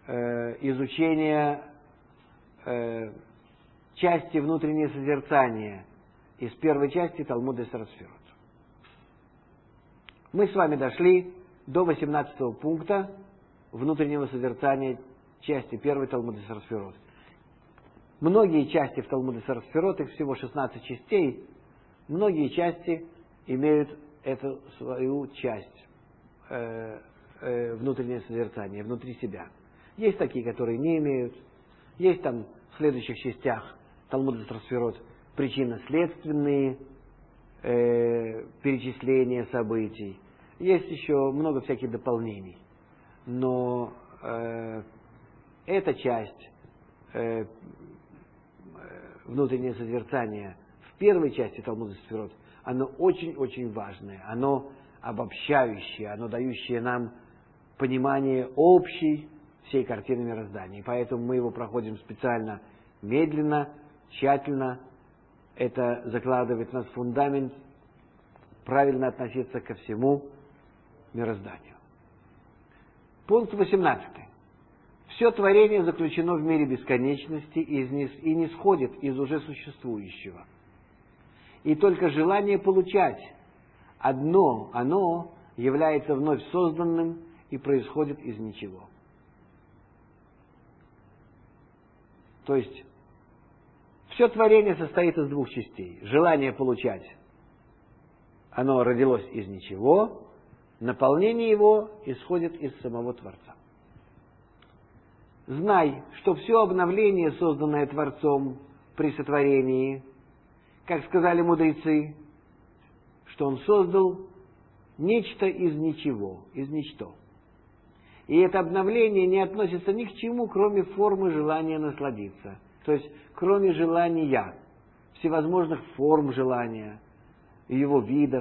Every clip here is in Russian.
изучения части внутреннее созерцание из первой части Талмуда Сефер Сфирот. Мы с вами дошли до 18-го пункта внутреннего созерцания части первой Талмуда Сефер Сфирот. Многие части в Талмуде Сефер Сфирот, их всего 16 частей, многие части имеют эту свою часть, внутреннее созерцание, внутри себя. Есть такие, которые не имеют. Есть там в следующих частях Талмуда Сефер Сфирот причинно-следственные перечисления событий. Есть еще много всяких дополнений. Но эта часть, внутреннее созерцание в первой части Талмуда Сефирот, оно очень-очень важное, оно обобщающее, оно дающее нам понимание общей всей картины мироздания. И поэтому мы его проходим специально медленно, тщательно. Это закладывает в нас фундамент правильно относиться ко всему мирозданию. Пункт 18. Все творение заключено в мире бесконечности и не сходит из уже существующего. И только желание получать одно, оно является вновь созданным и происходит из ничего. То есть, все творение состоит из двух частей. Желание получать, оно родилось из ничего, наполнение его исходит из самого Творца. Знай, что все обновление, созданное Творцом при сотворении, как сказали мудрецы, что Он создал нечто из ничего, из ничто. И это обновление не относится ни к чему, кроме формы желания насладиться. То есть, кроме желания, всевозможных форм желания, его видов.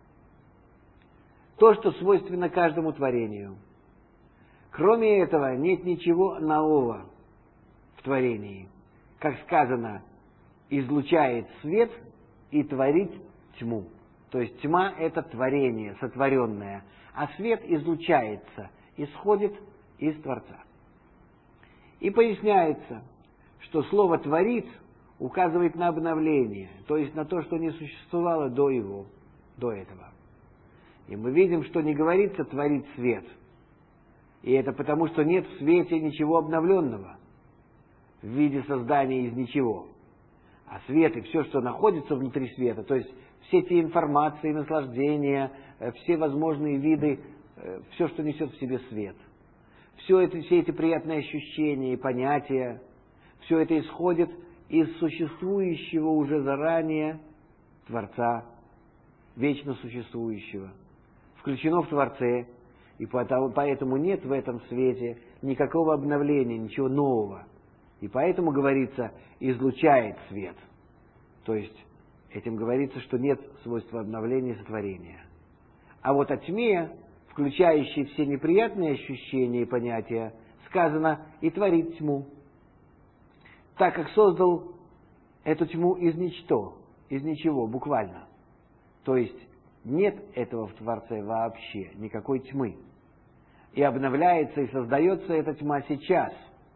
То, что свойственно каждому творению. Кроме этого, нет ничего нового в творении. Как сказано, излучает свет и творит тьму. То есть тьма – это творение, сотворенное, а свет излучается, исходит из Творца. И поясняется, что слово «творит» указывает на обновление, то есть на то, что не существовало до этого. И мы видим, что не говорится «творит свет». И это потому, что нет в свете ничего обновленного в виде создания из ничего. А свет и все, что находится внутри света, то есть все те информации, наслаждения, все возможные виды, все, что несет в себе свет, все эти приятные ощущения и понятия, все это исходит из существующего уже заранее Творца, вечно существующего, включено в Творце, и поэтому нет в этом свете никакого обновления, ничего нового. И поэтому говорится «излучает свет». То есть этим говорится, что нет свойства обновления и сотворения. А вот о тьме, включающей все неприятные ощущения и понятия, сказано «и творит тьму». Так как создал эту тьму из ничего, буквально. То есть нет этого в Творце вообще, никакой тьмы. И обновляется и создается эта тьма сейчас.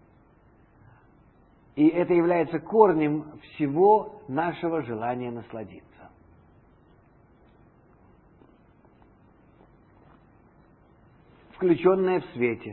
И это является корнем всего нашего желания насладиться. Включенное в свете,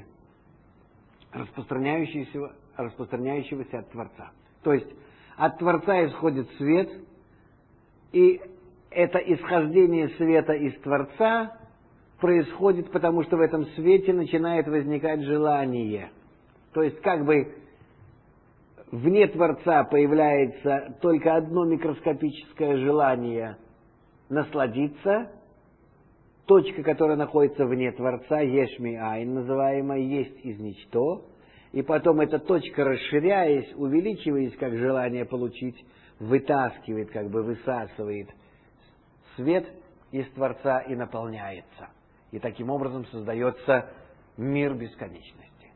распространяющегося от Творца. То есть от Творца исходит свет, и это исхождение света из Творца происходит, потому что в этом свете начинает возникать желание. То есть как бы вне Творца появляется только одно микроскопическое желание насладиться. Точка, которая находится вне Творца, еш ми айн, называемая, есть из ничто. И потом эта точка, расширяясь, увеличиваясь, как желание получить, вытаскивает, как бы высасывает свет из Творца и наполняется. И таким образом создается мир бесконечности.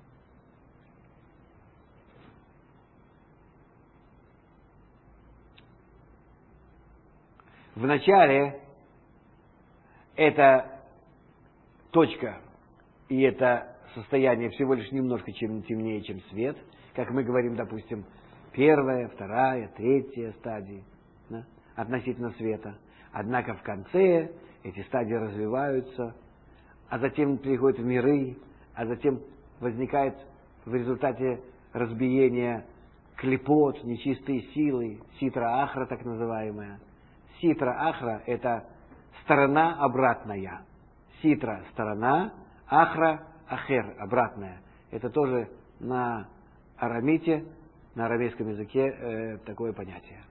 Вначале эта точка и это состояние всего лишь немножко темнее, чем свет, как мы говорим, допустим, первая, вторая, третья стадии, да, относительно света. Однако в конце эти стадии развиваются, а затем приходят в миры, а затем возникает в результате разбиения клипот, нечистые силы, ситра-ахра так называемая. Ситра-ахра – это сторона обратная. Ситра – сторона, ахра – ахер, обратная. Это тоже на арамите, на арамейском языке такое понятие.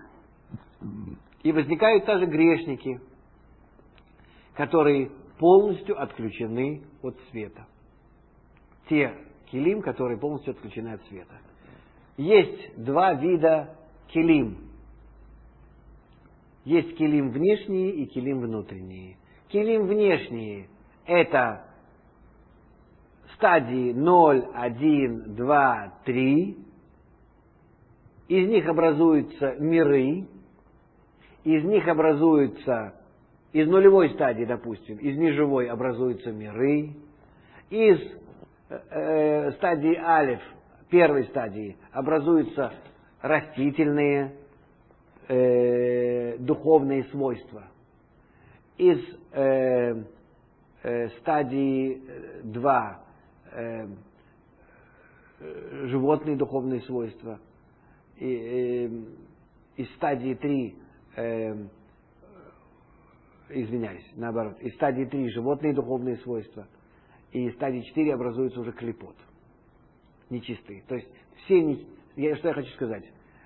И возникают также грешники, которые полностью отключены от света. Те килим, которые полностью отключены от света. Есть два вида килим. Есть килим внешние и килим внутренние. Килим внешние – это стадии 0, 1, 2, 3. Из них образуются миры. Из них образуются, из нулевой стадии, допустим, из неживой образуются миры. Из стадии алиф, первой стадии, образуются растительные духовные свойства. Из стадии 2 животные духовные свойства. Из стадии 3 наоборот, из стадии 3 животные духовные свойства, и из стадии 4 образуется уже клипот, нечистые. То есть что я хочу сказать,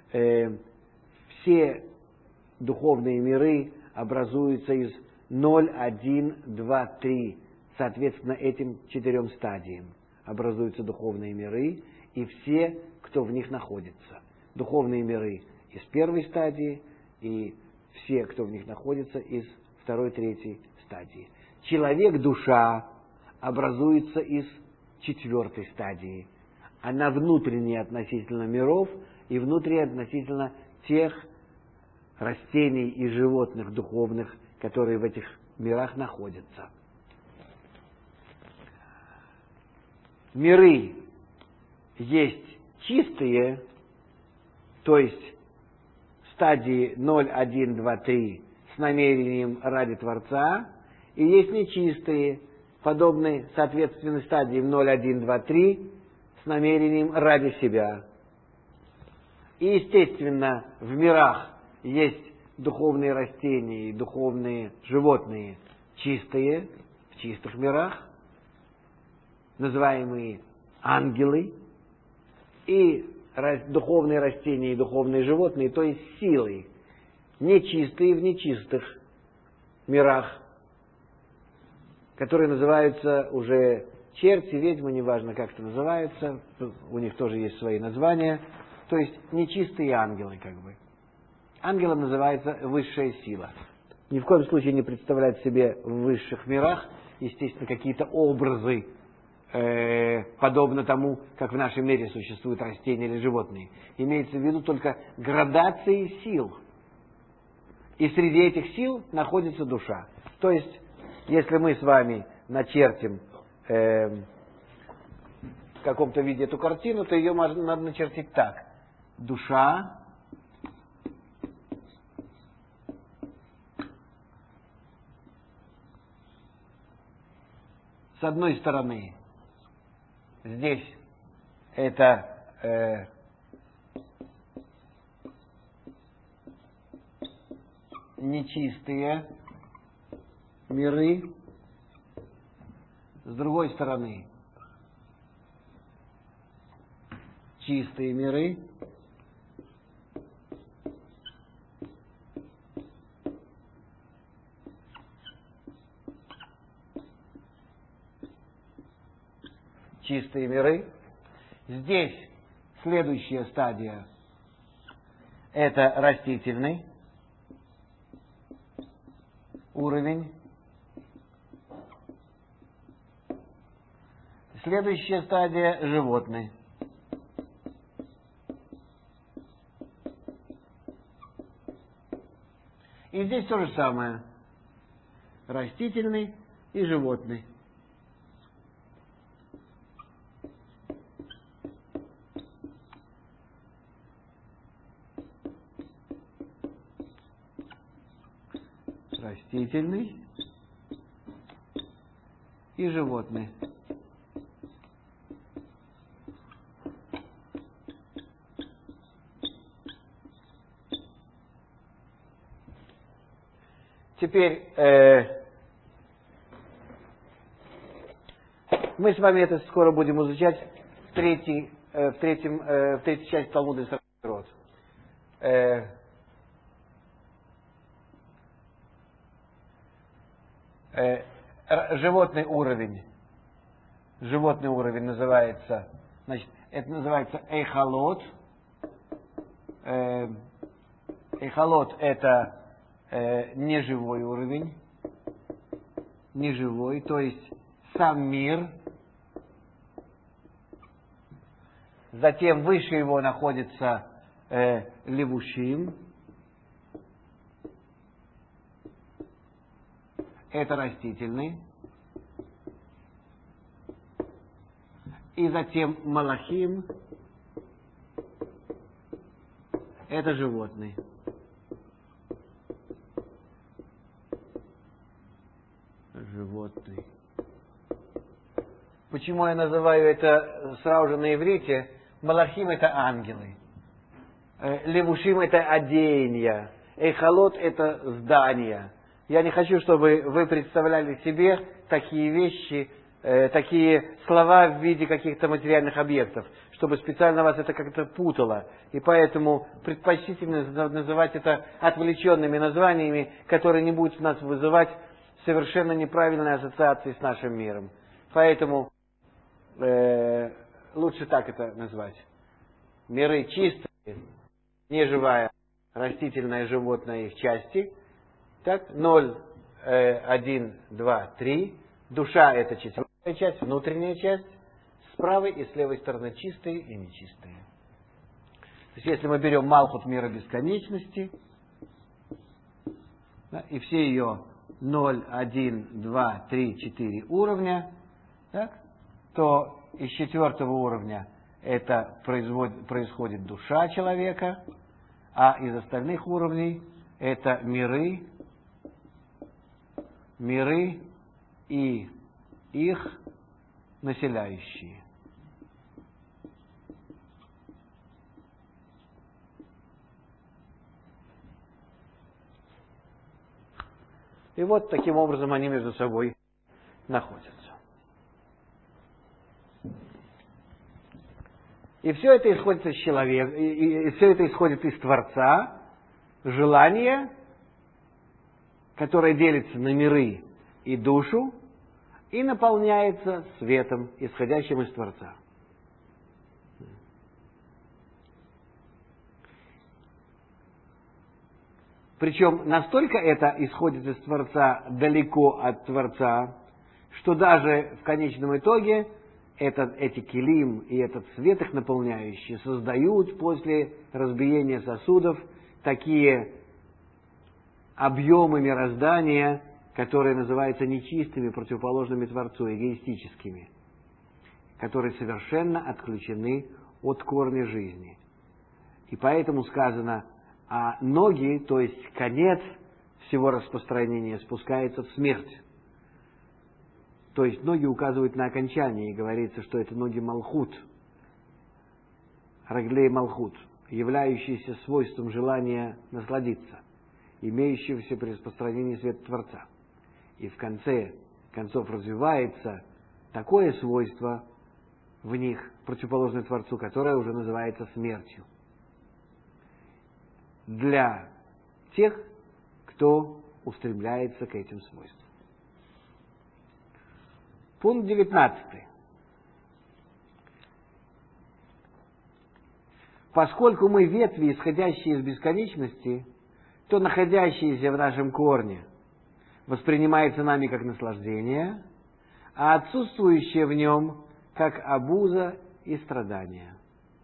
все духовные миры образуются из 0, 1, 2, 3, соответственно, этим 4 стадиям образуются духовные миры, и все, кто в них находится. Духовные миры из первой стадии, и все, кто в них находится, из второй, третьей стадии. Человек-душа образуется из 4 стадии. Она внутренняя относительно миров и внутренняя относительно тех растений и животных духовных, которые в этих мирах находятся. Миры есть чистые, то есть стадии 0, 1, 2, 3 с намерением ради Творца, и есть нечистые, подобные соответственно стадиям 0, 1, 2, 3 с намерением ради себя. И, естественно, в мирах есть духовные растения и духовные животные чистые, в чистых мирах, называемые ангелы, и духовные растения и духовные животные, то есть силы, нечистые в нечистых мирах, которые называются уже черти, ведьмы, неважно как это называется, у них тоже есть свои названия, то есть нечистые ангелы как бы. Ангелом называется высшая сила. Ни в коем случае не представлять себе в высших мирах, естественно, какие-то образы, подобно тому, как в нашем мире существуют растения или животные. Имеется в виду только градации сил. И среди этих сил находится душа. То есть, если мы с вами начертим в каком-то виде эту картину, то ее надо начертить так. Душа с одной стороны здесь это нечистые миры, с другой стороны чистые миры, чистые миры. Здесь следующая стадия – это растительный уровень. Следующая стадия – животный. И здесь то же самое. Растительный и животный. растительный и животный. Теперь мы с вами это скоро будем изучать в третьей части Талмуда Исрот. Животный уровень называется, значит, это называется эйхалот. Эйхалот это неживой уровень, неживой, то есть сам мир. Затем выше его находится левушим. Это растительный. И затем малахим. Это животный. Животный. Почему я называю это сразу же на иврите? Малахим это ангелы. Левушим это одеяния. Эйхалот это здания. Я не хочу, чтобы вы представляли себе такие вещи, такие слова в виде каких-то материальных объектов, чтобы специально вас это как-то путало. И поэтому предпочтительно называть это отвлеченными названиями, которые не будут у нас вызывать совершенно неправильные ассоциации с нашим миром. Поэтому лучше так это назвать. Миры чистые, неживая, растительная, животная их части. Так, 0, 1, 2, 3. Душа это четвертая часть, внутренняя часть. С правой и с левой стороны чистые и нечистые. То есть если мы берем Малхут мира бесконечности, да, и все ее 0, 1, 2, 3, 4 уровня, так, то из четвертого уровня это происходит душа человека, а из остальных уровней это миры и их населяющие. И вот таким образом они между собой находятся. И все это исходит из человека, и все это исходит из Творца, желание, которое делится на миры и душу, и наполняется светом, исходящим из Творца. Причем настолько это исходит из Творца, далеко от Творца, что даже в конечном итоге эти килим и этот свет их наполняющий создают после разбиения сосудов такие объемы мироздания, которые называются нечистыми, противоположными Творцу, эгоистическими, которые совершенно отключены от корня жизни. И поэтому сказано, а ноги, то есть конец всего распространения, спускается в смерть. То есть ноги указывают на окончание, и говорится, что это ноги Малхут, Раглей Малхут, являющиеся свойством желания насладиться, имеющегося при распространении света Творца. И в конце концов развивается такое свойство в них, противоположное Творцу, которое уже называется смертью. Для тех, кто устремляется к этим свойствам. Пункт 19. Поскольку мы ветви, исходящие из бесконечности, то находящиеся в нашем корне воспринимается нами как наслаждение, а отсутствующее в нем как обуза и страдание.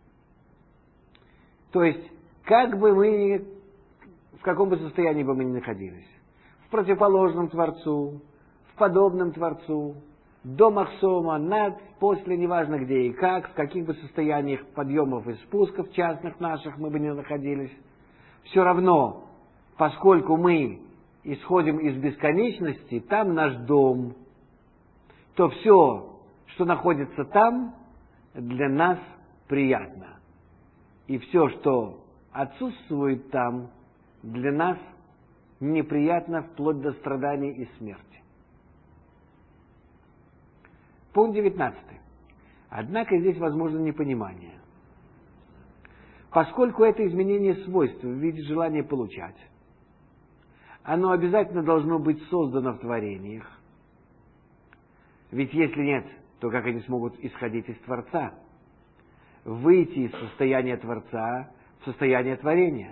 То есть, как бы мы, в каком бы состоянии бы мы ни находились, в противоположном Творцу, в подобном Творцу, до Махсома, над, после, неважно где и как, в каких бы состояниях подъемов и спусков частных наших мы бы не находились, все равно, поскольку мы исходим из бесконечности, там наш дом, то все, что находится там, для нас приятно. И все, что отсутствует там, для нас неприятно вплоть до страданий и смерти. Пункт 19. Однако здесь возможно непонимание. Поскольку это изменение свойств в виде желания получать, оно обязательно должно быть создано в творениях. Ведь если нет, то как они смогут исходить из Творца? Выйти из состояния Творца в состояние творения.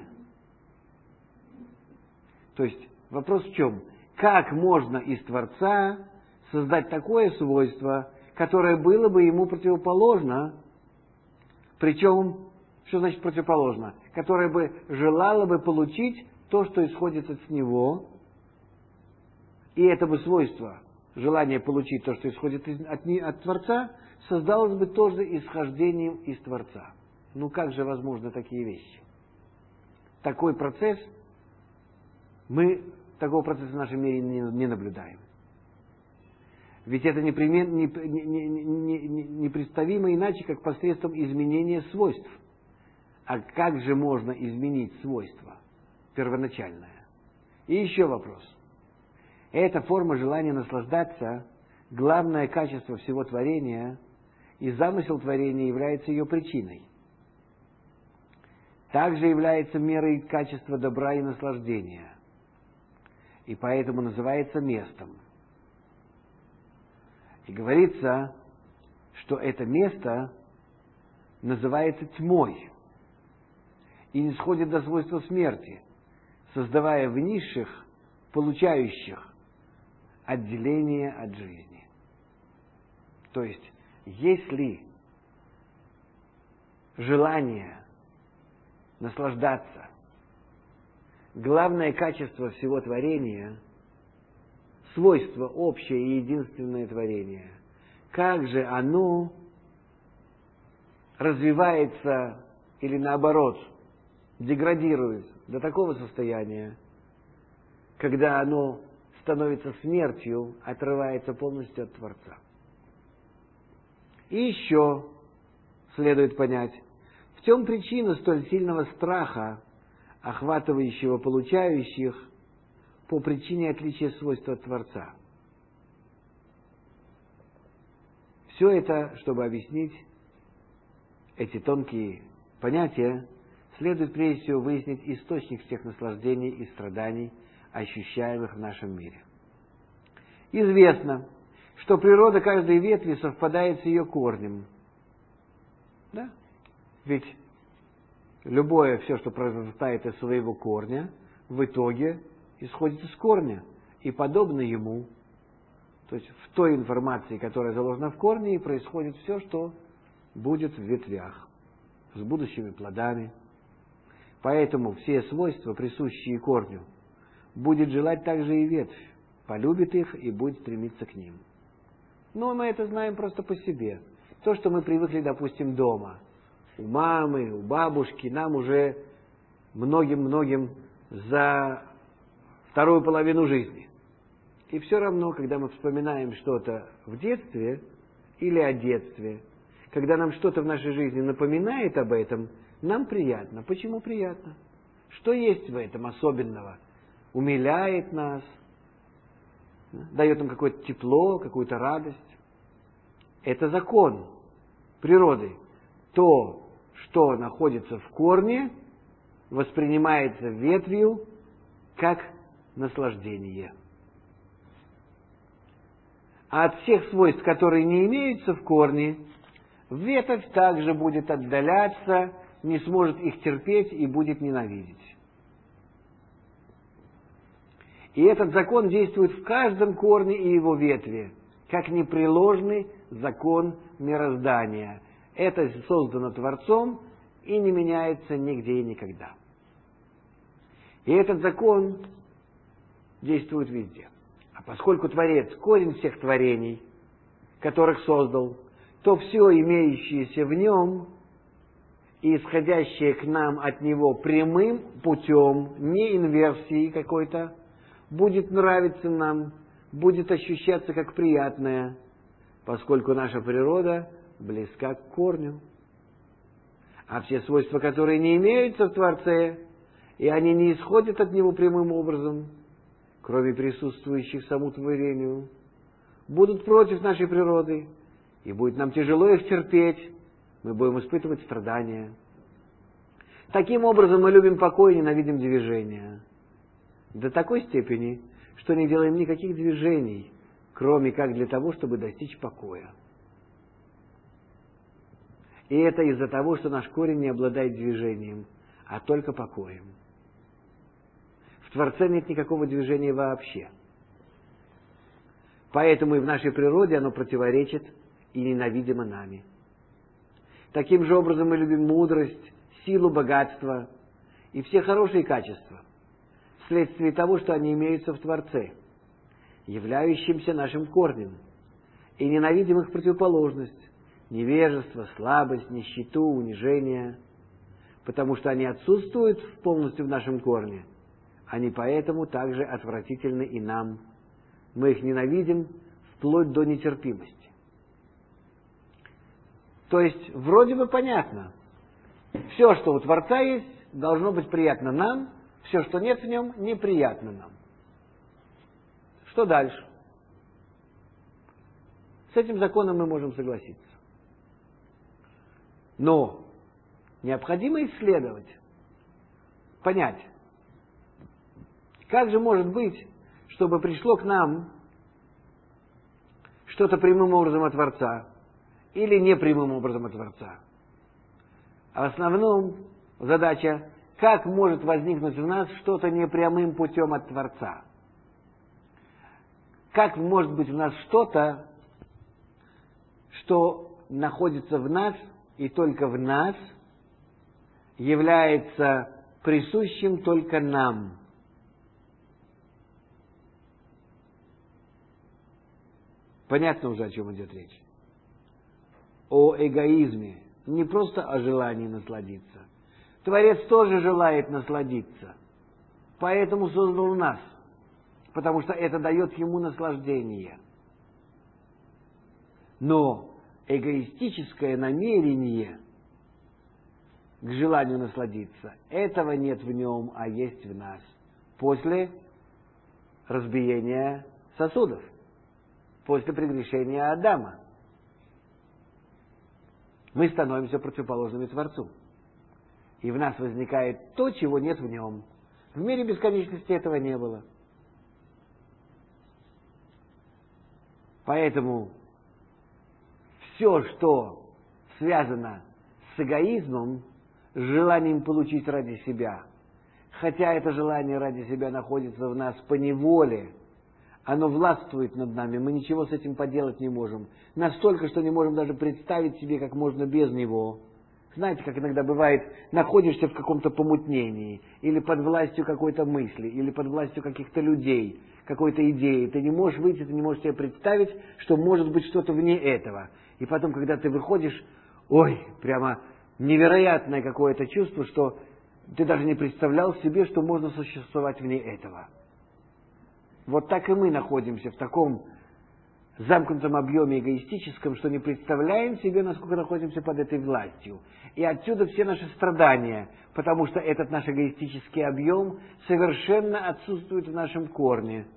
То есть вопрос в чем? Как можно из Творца создать такое свойство, которое было бы ему противоположно, причем, что значит противоположно? Которое бы желало бы получить то, что исходит от него, и это бы свойство, желание получить то, что исходит от Творца, создалось бы тоже исхождением из Творца. Ну как же возможны такие вещи? Такой процесс, мы такого процесса в нашем мире не наблюдаем. Ведь это непредставимо иначе, как посредством изменения свойств. А как же можно изменить свойства первоначальное? И еще вопрос. Эта форма желания наслаждаться, главное качество всего творения, и замысел творения является ее причиной. Также является мерой качества добра и наслаждения, и поэтому называется местом. И говорится, что это место называется тьмой и не сходит до свойства смерти, создавая в низших, получающих отделение от жизни. То есть, если желание наслаждаться, главное качество всего творения, свойство общее и единственное творение, как же оно развивается или наоборот деградирует до такого состояния, когда оно становится смертью, отрывается полностью от Творца. И еще следует понять, в чем причина столь сильного страха, охватывающего получающих, по причине отличия свойств от Творца. Все это, чтобы объяснить эти тонкие понятия, следует прежде всего выяснить источник всех наслаждений и страданий, ощущаемых в нашем мире. Известно, что природа каждой ветви совпадает с ее корнем. Да? Ведь любое все, что произрастает из своего корня, в итоге исходит из корня и подобно ему. То есть в той информации, которая заложена в корне, и происходит все, что будет в ветвях, с будущими плодами. Поэтому все свойства, присущие корню, будет желать также и ветвь, полюбит их и будет стремиться к ним. Но мы это знаем просто по себе. То, что мы привыкли, допустим, дома, у мамы, у бабушки, нам уже многим-многим за вторую половину жизни. И все равно, когда мы вспоминаем что-то в детстве или о детстве, когда нам что-то в нашей жизни напоминает об этом, нам приятно. Почему приятно? Что есть в этом особенного? Умиляет нас, дает нам какое-то тепло, какую-то радость. Это закон природы. То, что находится в корне, воспринимается ветвью как наслаждение. А от всех свойств, которые не имеются в корне, ветвь также будет отдаляться, не сможет их терпеть и будет ненавидеть. И этот закон действует в каждом корне и его ветви, как непреложный закон мироздания. Это создано Творцом и не меняется нигде и никогда. И этот закон действует везде. А поскольку Творец – корень всех творений, которых создал, то все имеющееся в нем и исходящее к нам от него прямым путем, не инверсией какой-то, будет нравиться нам, будет ощущаться как приятное, поскольку наша природа близка к корню. А все свойства, которые не имеются в Творце, и они не исходят от Него прямым образом, кроме присутствующих самому творению, будут против нашей природы, и будет нам тяжело их терпеть, мы будем испытывать страдания. Таким образом, мы любим покой и ненавидим движения. До такой степени, что не делаем никаких движений, кроме как для того, чтобы достичь покоя. И это из-за того, что наш корень не обладает движением, а только покоем. В Творце нет никакого движения вообще. Поэтому и в нашей природе оно противоречит и ненавидимо нами. Таким же образом мы любим мудрость, силу, богатство и все хорошие качества, вследствие того, что они имеются в Творце, являющимся нашим корнем, и ненавидим их противоположность, невежество, слабость, нищету, унижение, потому что они отсутствуют полностью в нашем корне, они поэтому также отвратительны и нам. Мы их ненавидим вплоть до нетерпимости. То есть, вроде бы понятно, все, что у Творца есть, должно быть приятно нам, все, что нет в нем, неприятно нам. Что дальше? С этим законом мы можем согласиться. Но необходимо исследовать, понять, как же может быть, чтобы пришло к нам что-то прямым образом от Творца или непрямым образом от Творца. А в основном задача, как может возникнуть в нас что-то непрямым путем от Творца. Как может быть в нас что-то, что находится в нас и только в нас, является присущим только нам. Понятно уже, о чем идет речь. О эгоизме, не просто о желании насладиться. Творец тоже желает насладиться, поэтому создал нас, потому что это дает ему наслаждение. Но эгоистическое намерение к желанию насладиться, этого нет в нем, а есть в нас. После разбиения сосудов, после прегрешения Адама, мы становимся противоположными Творцу. И в нас возникает то, чего нет в нем. В мире бесконечности этого не было. Поэтому все, что связано с эгоизмом, с желанием получить ради себя, хотя это желание ради себя находится в нас по неволе, оно властвует над нами, мы ничего с этим поделать не можем. Настолько, что не можем даже представить себе, как можно без него. Знаете, как иногда бывает, находишься в каком-то помутнении, или под властью какой-то мысли, или под властью каких-то людей, какой-то идеи. Ты не можешь выйти, ты не можешь себе представить, что может быть что-то вне этого. И потом, когда ты выходишь, прямо невероятное какое-то чувство, что ты даже не представлял себе, что можно существовать вне этого. Вот так и мы находимся в таком замкнутом объеме эгоистическом, что не представляем себе, насколько находимся под этой властью. И отсюда все наши страдания, потому что этот наш эгоистический объем совершенно отсутствует в нашем корне.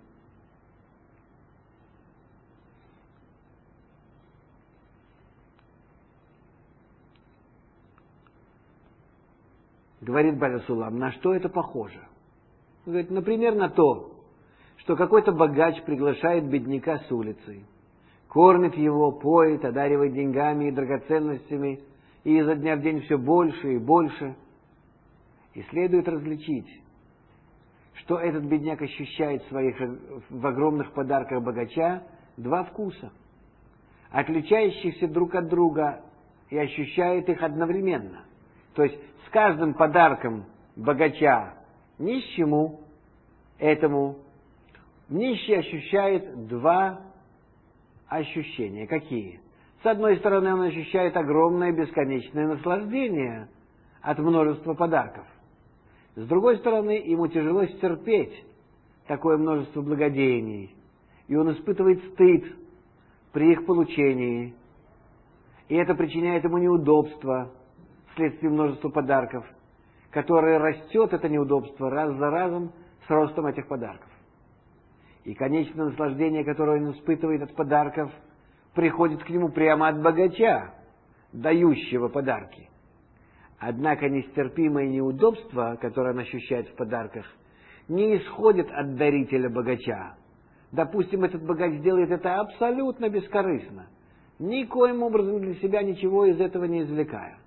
Говорит Бааль Сулам, на что это похоже? Он говорит, например, на то, что какой-то богач приглашает бедняка с улицы, кормит его, поет, одаривает деньгами и драгоценностями, и изо дня в день все больше и больше. И следует различить, что этот бедняк ощущает в огромных подарках богача два вкуса, отличающихся друг от друга, и ощущает их одновременно. То есть с каждым подарком богача нищему, этому нищий ощущает два ощущения. Какие? С одной стороны, он ощущает огромное бесконечное наслаждение от множества подарков. С другой стороны, ему тяжело стерпеть такое множество благодеяний, и он испытывает стыд при их получении, и это причиняет ему неудобства вследствие множества подарков, которое растет, это неудобство, раз за разом с ростом этих подарков. И конечное наслаждение, которое он испытывает от подарков, приходит к нему прямо от богача, дающего подарки. Однако нестерпимое неудобство, которое он ощущает в подарках, не исходит от дарителя богача. Допустим, этот богач делает это абсолютно бескорыстно, никоим образом для себя ничего из этого не извлекая.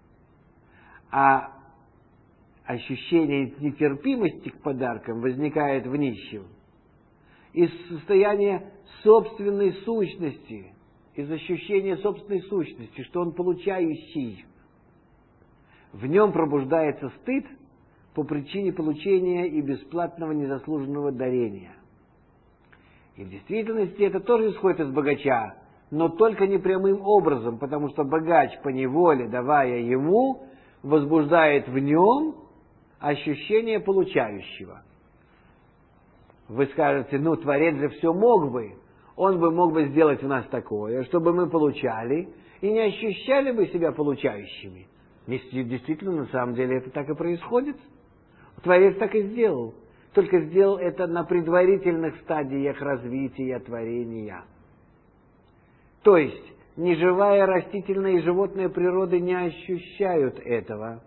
А ощущение нетерпимости к подаркам возникает в нищем из состояния собственной сущности, из ощущения собственной сущности, что он получающий. В нем пробуждается стыд по причине получения и бесплатного незаслуженного дарения. И в действительности это тоже исходит из богача, но только не прямым образом, потому что богач, поневоле давая ему, возбуждает в нем ощущение получающего. Вы скажете, Творец же все мог бы, он бы мог бы сделать в нас такое, чтобы мы получали и не ощущали бы себя получающими. Действительно, на самом деле это так и происходит. Творец так и сделал, только сделал это на предварительных стадиях развития творения. То есть, ни живая, растительная и животная природы не ощущают этого,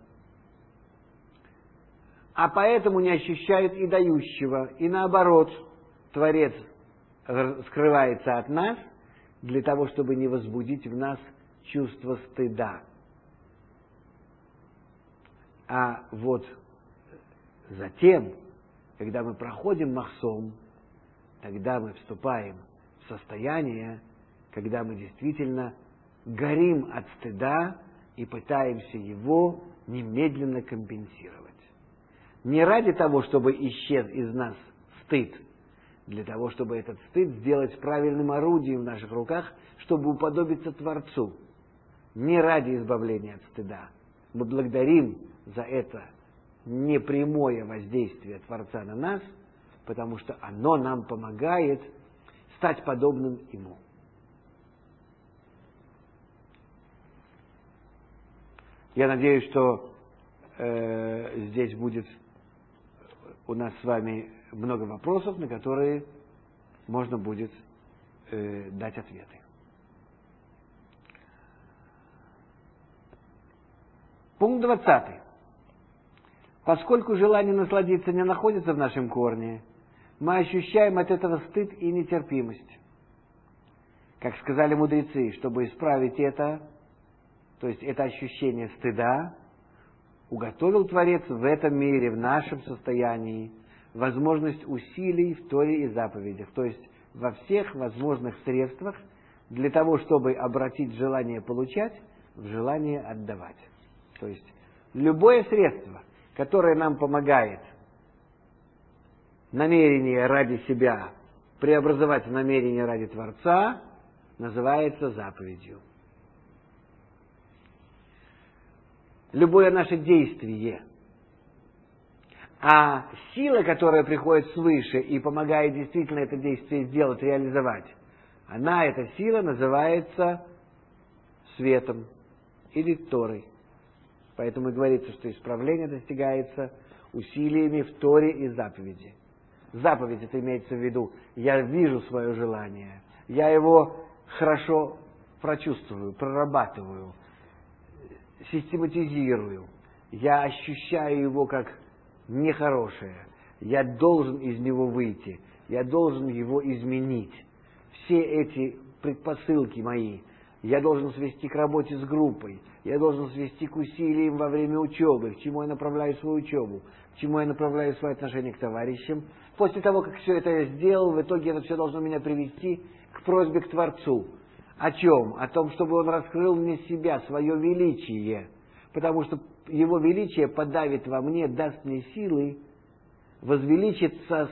а поэтому не ощущают и дающего. И наоборот, Творец скрывается от нас для того, чтобы не возбудить в нас чувство стыда. А вот затем, когда мы проходим махсом, тогда мы вступаем в состояние, когда мы действительно горим от стыда и пытаемся его немедленно компенсировать. Не ради того, чтобы исчез из нас стыд, для того, чтобы этот стыд сделать правильным орудием в наших руках, чтобы уподобиться Творцу. Не ради избавления от стыда. Мы благодарим за это непрямое воздействие Творца на нас, потому что оно нам помогает стать подобным Ему. Я надеюсь, что здесь будет у нас с вами много вопросов, на которые можно будет дать ответы. Пункт 20. Поскольку желание насладиться не находится в нашем корне, мы ощущаем от этого стыд и нетерпимость. Как сказали мудрецы, чтобы исправить это, то есть это ощущение стыда, уготовил Творец в этом мире, в нашем состоянии, возможность усилий в Торе и заповедях, то есть во всех возможных средствах для того, чтобы обратить желание получать в желание отдавать. То есть любое средство, которое нам помогает намерение ради себя преобразовать в намерение ради Творца, называется заповедью. Любое наше действие. А сила, которая приходит свыше и помогает действительно это действие сделать, реализовать, эта сила называется светом или Торой. Поэтому и говорится, что исправление достигается усилиями в Торе и заповеди. Заповедь, это имеется в виду, я вижу свое желание, я его хорошо прочувствую, прорабатываю, систематизирую, я ощущаю его как нехорошее, я должен из него выйти, я должен его изменить. Все эти предпосылки мои я должен свести к работе с группой, я должен свести к усилиям во время учебы, к чему я направляю свою учебу, к чему я направляю свои отношения к товарищам. После того, как все это я сделал, в итоге это все должно меня привести к просьбе к Творцу. О чем? О том, чтобы Он раскрыл мне себя, свое величие. Потому что Его величие подавит во мне, даст мне силы возвеличиться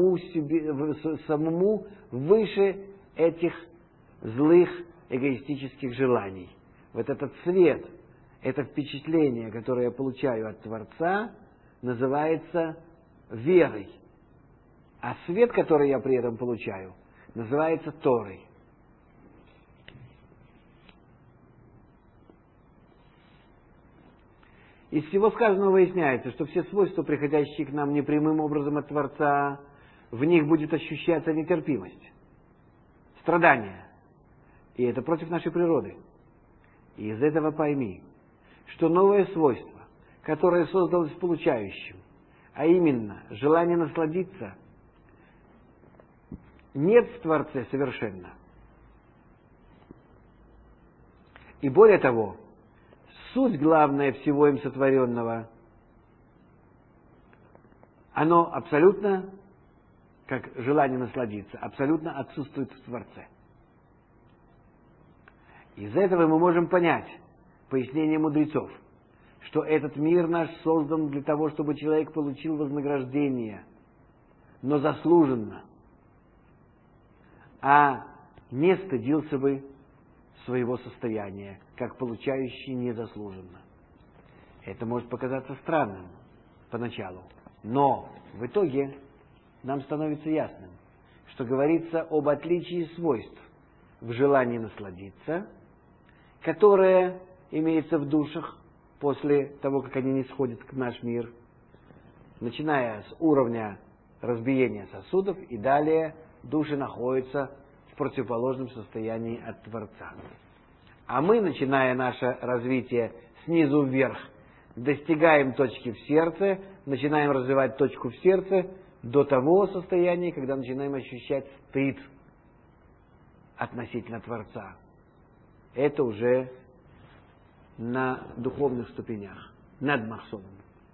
самому выше этих злых эгоистических желаний. Вот этот свет, это впечатление, которое я получаю от Творца, называется верой. А свет, который я при этом получаю, называется Торой. Из всего сказанного выясняется, что все свойства, приходящие к нам непрямым образом от Творца, в них будет ощущаться нетерпимость, страдание. И это против нашей природы. И из этого пойми, что новое свойство, которое создалось получающим, а именно желание насладиться, нет в Творце совершенно. И более того, суть главная всего им сотворенного, оно абсолютно, как желание насладиться, абсолютно отсутствует в Творце. Из этого мы можем понять пояснение мудрецов, что этот мир наш создан для того, чтобы человек получил вознаграждение, но заслуженно, а не стыдился бы своего состояния, как получающий незаслуженно. Это может показаться странным поначалу, но в итоге нам становится ясным, что говорится об отличии свойств в желании насладиться, которое имеется в душах после того, как они не сходят в наш мир, начиная с уровня разбиения сосудов, и далее души находятся в противоположном состоянии от Творца. А мы, начиная наше развитие снизу вверх, достигаем точки в сердце, начинаем развивать точку в сердце до того состояния, когда начинаем ощущать стыд относительно Творца. Это уже на духовных ступенях, над Махсумом.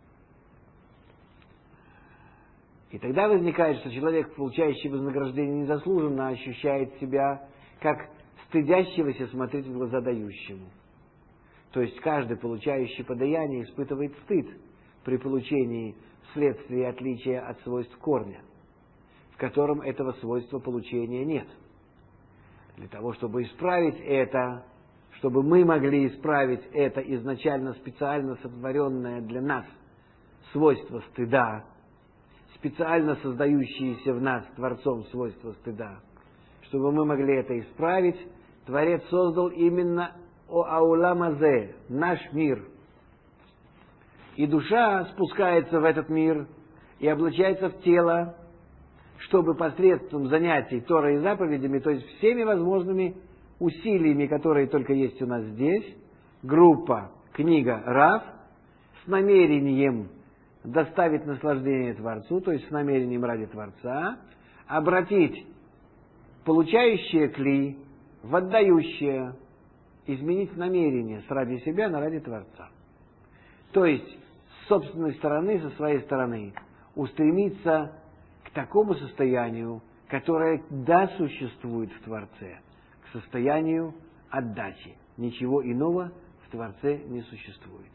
И тогда возникает, что человек, получающий вознаграждение незаслуженно, ощущает себя как стыдящегося смотреть в глаза дающему. То есть каждый, получающий подаяние, испытывает стыд при получении вследствие отличия от свойств корня, в котором этого свойства получения нет. Для того, чтобы исправить это, чтобы мы могли исправить это изначально специально сотворенное для нас свойство стыда, специально создающиеся в нас Творцом свойства стыда, чтобы мы могли это исправить, Творец создал именно Аулам Азе, наш мир. И душа спускается в этот мир и облачается в тело, чтобы посредством занятий Торой и заповедями, то есть всеми возможными усилиями, которые только есть у нас здесь, группа, книга Рав, с намерением доставить наслаждение Творцу, то есть с намерением ради Творца, обратить получающее кли в отдающее, изменить намерение с ради себя на ради Творца. То есть с собственной стороны, со своей стороны, устремиться к такому состоянию, которое да существует в Творце, к состоянию отдачи. Ничего иного в Творце не существует.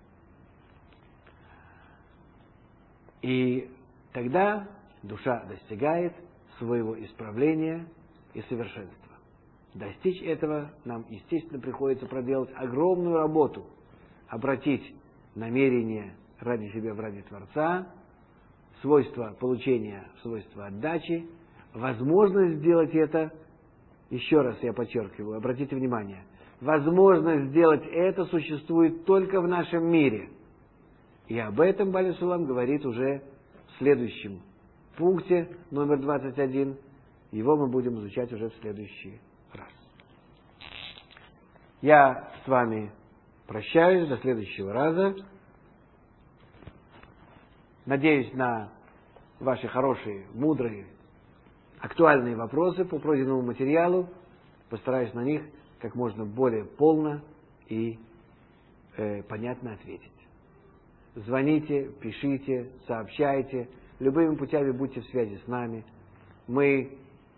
И тогда душа достигает своего исправления и совершенства. Достичь этого нам, естественно, приходится проделать огромную работу, обратить намерение ради себя в ради Творца, свойство получения в свойство отдачи, возможность сделать это, еще раз я подчеркиваю, обратите внимание, возможность сделать это существует только в нашем мире. И об этом Бааль Сулам говорит уже в следующем пункте, номер 21. Его мы будем изучать уже в следующий раз. Я с вами прощаюсь до следующего раза. Надеюсь на ваши хорошие, мудрые, актуальные вопросы по пройденному материалу. Постараюсь на них как можно более полно и понятно ответить. Звоните, пишите, сообщайте. Любыми путями будьте в связи с нами. Мы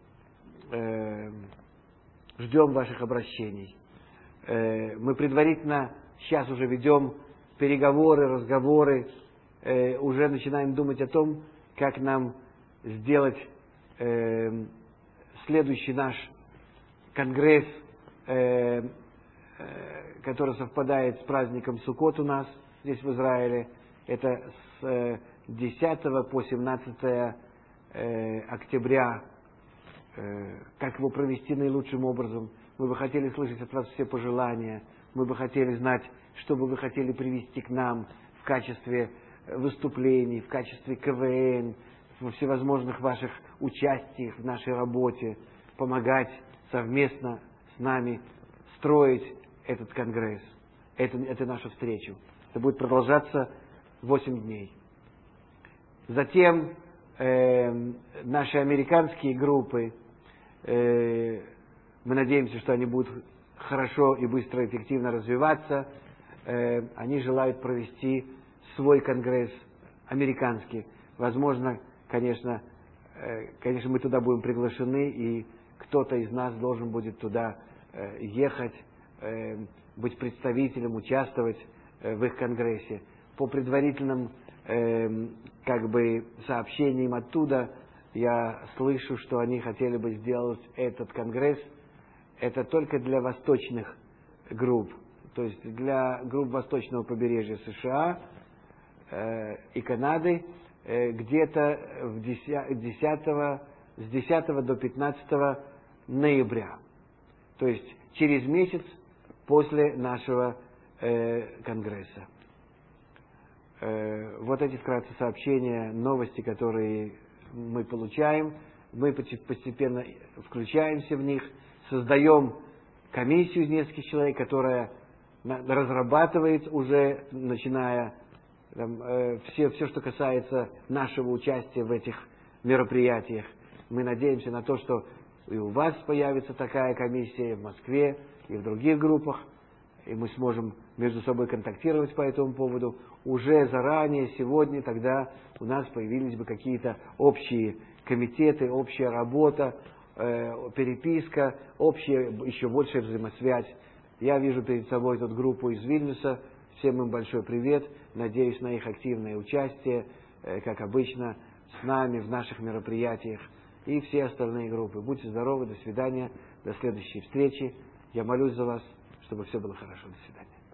ждем ваших обращений. Мы предварительно сейчас уже ведем переговоры, разговоры, уже начинаем думать о том, как нам сделать следующий наш конгресс, который совпадает с праздником Суккот у нас здесь в Израиле. Это с 10 по 17 октября, как его провести наилучшим образом. Мы бы хотели слышать от вас все пожелания. Мы бы хотели знать, что бы вы хотели привести к нам в качестве выступлений, в качестве КВН, во всевозможных ваших участиях в нашей работе, помогать совместно с нами строить этот конгресс, эту нашу встречу. Это будет продолжаться 8 дней. Затем наши американские группы, мы надеемся, что они будут хорошо и быстро, эффективно развиваться. Они желают провести свой конгресс американский. Возможно, конечно, мы туда будем приглашены, и кто-то из нас должен будет туда ехать, быть представителем, участвовать в их конгрессе. По предварительным сообщениям оттуда я слышу, что они хотели бы сделать этот конгресс это только для восточных групп, то есть для групп восточного побережья США и Канады, где-то с 10 до 15 ноября, то есть через месяц после нашего конгресса. Вот эти вкратце сообщения, новости, которые мы получаем, мы постепенно включаемся в них, создаем комиссию из нескольких человек, которая разрабатывает уже, начиная все, что касается нашего участия в этих мероприятиях. Мы надеемся на то, что и у вас появится такая комиссия в Москве и в других группах, и мы сможем между собой контактировать по этому поводу. Уже заранее, сегодня, тогда у нас появились бы какие-то общие комитеты, общая работа, переписка, общая, еще большая взаимосвязь. Я вижу перед собой эту группу из Вильнюса. Всем им большой привет. Надеюсь на их активное участие, как обычно, с нами в наших мероприятиях. И все остальные группы. Будьте здоровы, до свидания, до следующей встречи. Я молюсь за вас, чтобы все было хорошо. До свидания.